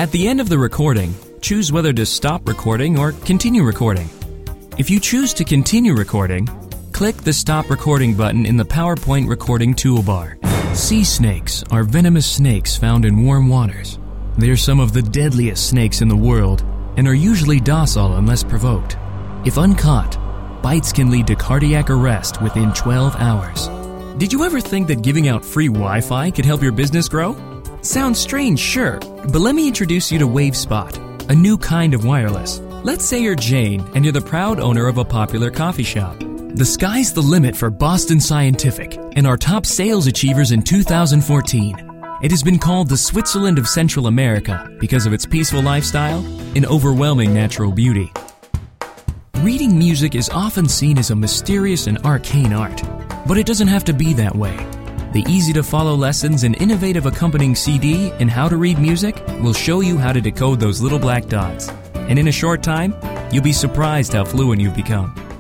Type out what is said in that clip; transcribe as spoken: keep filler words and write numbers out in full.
At the end of the recording, choose whether to stop recording or continue recording. If you choose to continue recording, click the Stop Recording button in the PowerPoint recording toolbar. Sea snakes are venomous snakes found in warm waters. They are some of the deadliest snakes in the world and are usually docile unless provoked. If uncaught, bites can lead to cardiac arrest within twelve hours. Did you ever think that giving out free Wi-Fi could help your business grow? Sounds strange, sure, but let me introduce you to WaveSpot, a new kind of wireless. Let's say you're Jane and you're the proud owner of a popular coffee shop. The sky's the limit for Boston Scientific and our top sales achievers in two thousand fourteen. It has been called the Switzerland of Central America because of its peaceful lifestyle and overwhelming natural beauty. Reading music is often seen as a mysterious and arcane art, but it doesn't have to be that way. The easy-to-follow lessons and innovative accompanying C D and How to Read Music will show you how to decode those little black dots. And in a short time, you'll be surprised how fluent you've become.